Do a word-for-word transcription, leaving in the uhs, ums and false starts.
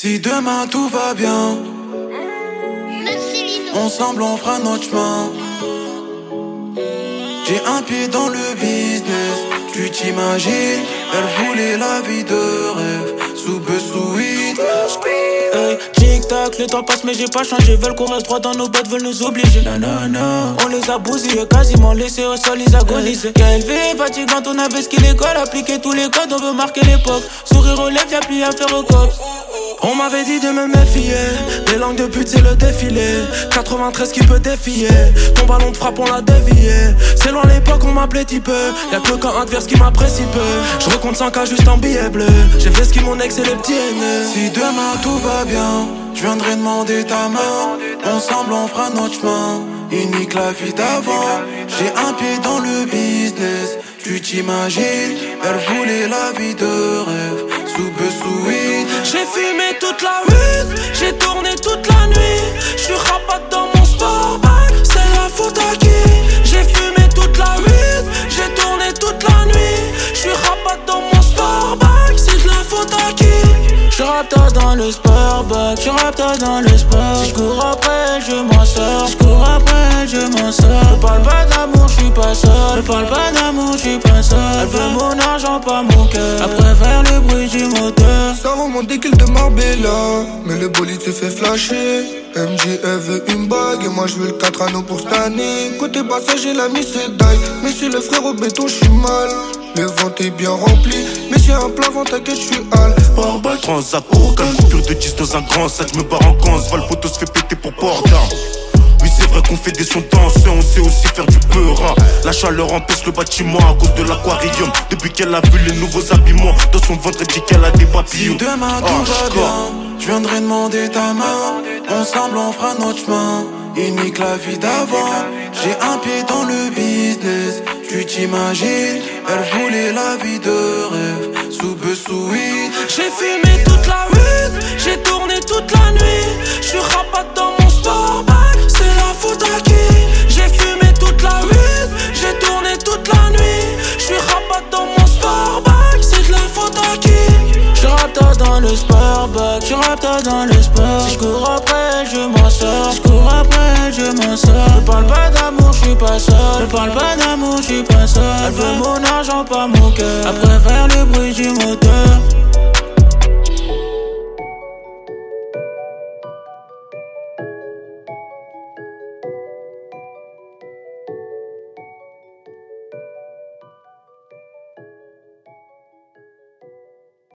Si demain tout va bien, ensemble on fera notre chemin. J'ai un pied dans le business, tu t'imagines. Elle voulait la vie de rêve, sous be sweet. Hey, tic-tac, le temps passe mais j'ai pas changé. Veulent qu'on reste droit dans nos bottes, veulent nous obliger. Non, non, non. On les a bousillés, quasiment laissés au sol, ils agonisent. K L V, fatigante, on avait ce qu'il école. Appliquer tous les codes, on veut marquer l'époque. Sourire aux lèvres, y'a plus à faire au cops. On m'avait dit de me méfier, des langues de pute c'est le défilé. Quatre-vingt-treize qui peut défier, ton ballon de frappe on l'a dévié. C'est loin l'époque on m'appelait type, y'a que le camp adverse qui m'apprécie peu. Je recompte cent K juste en billets bleus, j'ai fait ce qui mon ex et les petits haineux. Si demain tout va bien, je viendrai demander ta main. Ensemble on fera notre chemin, unique la vie d'avant. J'ai un pied dans le business, tu t'imagines. Elle voulait la vie de rêve, sous be sweet. J'ai fumé toute la rue, j'ai tourné toute la nuit. J'suis rapat dans mon sportback, c'est la faute à qui? J'ai fumé toute la rue, j'ai tourné toute la nuit. J'suis rapat dans mon sportback, c'est de la faute à qui? J'suis rapta dans le sportback, j'suis rapta dans le sport. Si j'cours après, je m'en sors. Si j'cours après, je m'en sors. Je parle pas d'amour, j'suis pas seul. Je parle pas d'amour, j'suis pas seul. Elle veut mon argent, pas mon cœur. Elle préfère le bruit du moteur. Ça remonte des kills de Marbella, mais le bolide se fait flasher. M J elle veut une bague et moi je veux le quatre anneaux pour cette année. Côté passager la mise c'est die, mais si le frère au béton j'suis mal. Le ventre est bien rempli, mais si un plat vent t'inquiète j'suis hal. Barbac, transac, aucun coupure de dix dans un grand sac. Je me barre en camp, Val poteau se fait péter pour Porta. Oui c'est vrai qu'on fait des sons danseurs, on sait aussi faire du peur. La chaleur empêche le bâtiment à cause de l'aquarium. Depuis qu'elle a vu les nouveaux habillements, dans son ventre elle dit qu'elle a des papillons. Si demain tout oh, va bien, je viendrai demander ta main. Ensemble on fera notre chemin, unique la vie d'avant. J'ai un pied dans le business, tu t'imagines. Elle voulait la vie de rêve, sous be sweet. J'ai fumé toute la rue, j'ai tourné toute la nuit. J'suis rapat dans mon sportback, c'est la faute à qui? J'ai fumé toute la rue, j'ai tourné toute la nuit. J'suis rapat dans mon sportback, c'est de la faute à qui? J'suis rapta dans le sportback, j'suis rapta dans le sport. Si j'cours après, je m'en sors. Si j'cours après, je m'en sors. Je parle pas d'amour, j'suis pas seul. Je parle pas d'amour, j'suis pas seul. Elle veut mon argent, pas mon cœur. Elle préfère le bruit du moteur.